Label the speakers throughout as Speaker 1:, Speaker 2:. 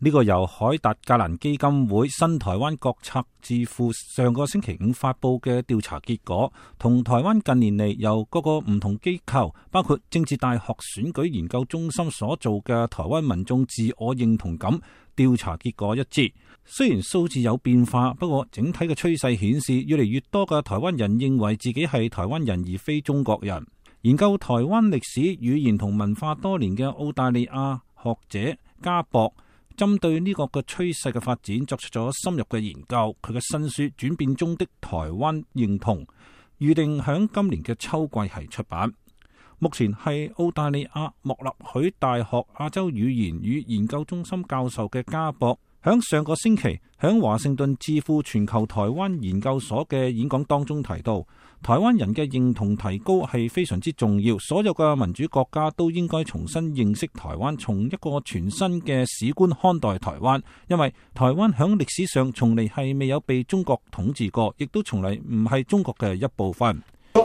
Speaker 1: 呢個由海達格蘭基金會新台灣國策智庫上個星期五發佈嘅調查結果，同台灣近年嚟由各個唔同機構，包括政治大學選舉研究中心所做嘅台灣民眾自我認同感調查結果一致。雖然數字有變化，不過整體嘅趨勢顯示，越嚟越多嘅台灣人認為自己係台灣人而非中國人。研究台灣歷史、語言同文化多年嘅澳大利亞學者加博，針對呢個嘅趨勢嘅發展作出咗深入嘅研究。佢嘅新書《轉變中的台灣認同》預定響今年嘅秋季係出版。目前係澳大利亞莫納許大學亞洲語言與研究中心教授嘅加博，響上個星期響華盛頓智庫全球台灣研究所嘅演講當中提到，台灣人嘅認同提高係非常之重要，所有嘅民主國家都應該重新認識台灣，從一個全新嘅史觀看待台灣，因為台灣響歷史上從嚟係未有被中國統治過，亦都從嚟唔係中國嘅一部分。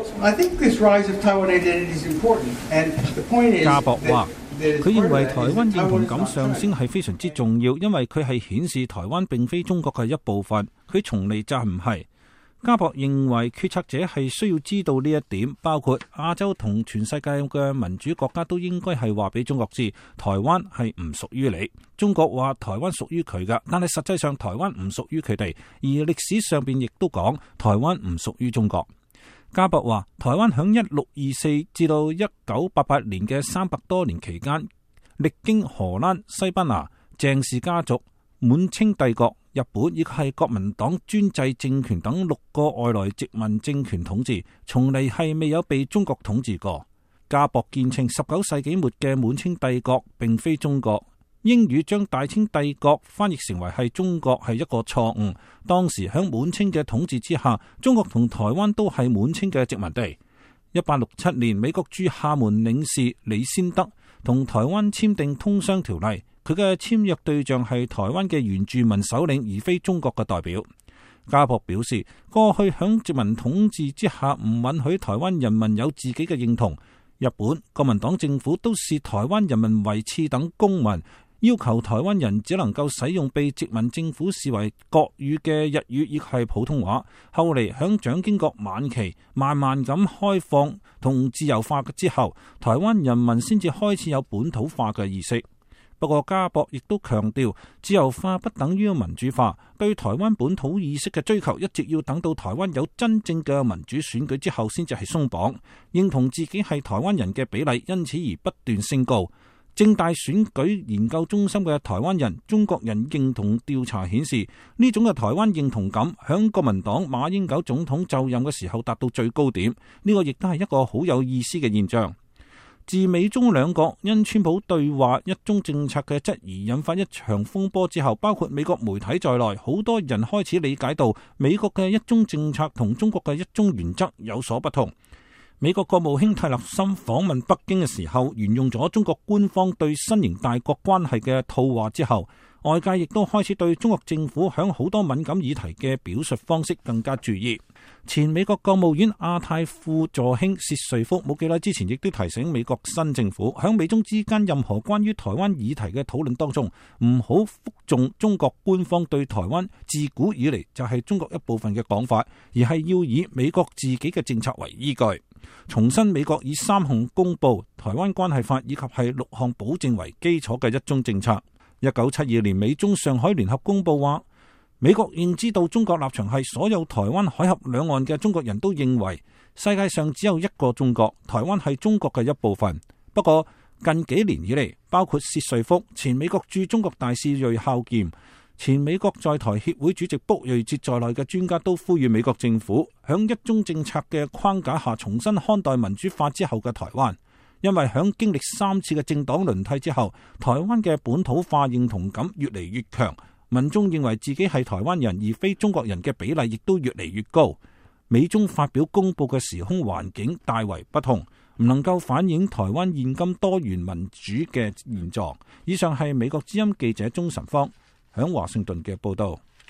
Speaker 1: 加博話，佢認為台灣認同感上升係非常之重要，因為佢係顯示台灣並非中國嘅一部分，佢從嚟就唔係。加博認為決策者係需要知道呢一點，包括亞洲同全世界嘅民主國家都應該係話俾中國知，台灣係唔屬於你。中國話台灣屬於佢㗎，但係實際上台灣唔屬於佢哋，而歷史上邊亦都講台灣唔屬於中國。加博話，台灣響1624至到1988年嘅300多年期間，歷經荷蘭、西班牙、鄭氏家族、滿清帝國、日本亦係國民黨專制政權等6個外來殖民政權統治，從嚟係未有被中國統治過。加博堅稱19世紀末嘅滿清帝國並非中國，英語將大清帝國翻譯成為係中國係一個錯誤。當時響滿清嘅統治之下，中國同台灣都係滿清嘅殖民地。1867年，美國駐廈門領事李先德同台灣簽訂通商條例，佢嘅簽約對象係台灣嘅原住民首領，而非中國嘅代表。加博表示，過去響殖民統治之下唔允許台灣人民有自己嘅認同。日本國民黨政府都視台灣人民為次等公民，要求台灣人只能夠使用被殖民政府視為國語嘅日語，亦係普通話。後嚟響蔣經國晚期，慢慢咁開放同自由化之後，台灣人民先至開始有本土化嘅意識。不過加博亦都強調，自由化不等於民主化，對台灣本土意識嘅追求一直要等到台灣有真正嘅民主選舉之後先至係鬆綁。認同自己係台灣人嘅比例因此而不斷升高。政大選舉研究中心嘅台灣人中國人認同調查顯示，呢種嘅台灣認同感響國民黨馬英九總統就任嘅時候達到最高點，呢個亦都係一個好有意思嘅現象。自美中兩國因川普對華一中政策嘅質疑引發一場風波之後，包括美國媒體在內，好多人開始理解到美國嘅一中政策同中國嘅一中原則有所不同。美國國務卿泰勒森訪問北京嘅時候，沿用咗中國官方對新型大國關係嘅套話之後，外界亦都開始對中國政府響好多敏感議題嘅表述方式更加注意。前美國國務院亞太副助卿薛瑞福冇幾耐之前亦都提醒美國新政府，響美中之間任何關於台灣議題嘅討論當中，唔好複重中國官方對台灣自古以嚟就係中國一部分嘅講法，而係要以美國自己嘅政策為依據。重申美國以3項公報、台灣關係法以及係6項保證為基礎嘅一中政策。1972年美中上海聯合公報話，美國認知到中國立場係所有台灣海峽兩岸嘅中國人都認為世界上只有一個中國，台灣係中國嘅一部分。不過近幾年以嚟，包括薛瑞福、前美國駐中國大使芮孝儉、前美國在台協會主席卜睿哲在內嘅專家都呼籲美國政府響一中政策嘅框架下重新看待民主化之後嘅台灣，因為響經歷3次嘅政黨輪替之後，台灣嘅本土化認同感越嚟越強，民眾認為自己係台灣人而非中國人嘅比例亦都越嚟越高。美中發表公佈嘅時空環境大為不同，唔能夠反映台灣現今多元民主嘅現狀。以上係美國之音記者鍾晨芳響華盛頓嘅報道。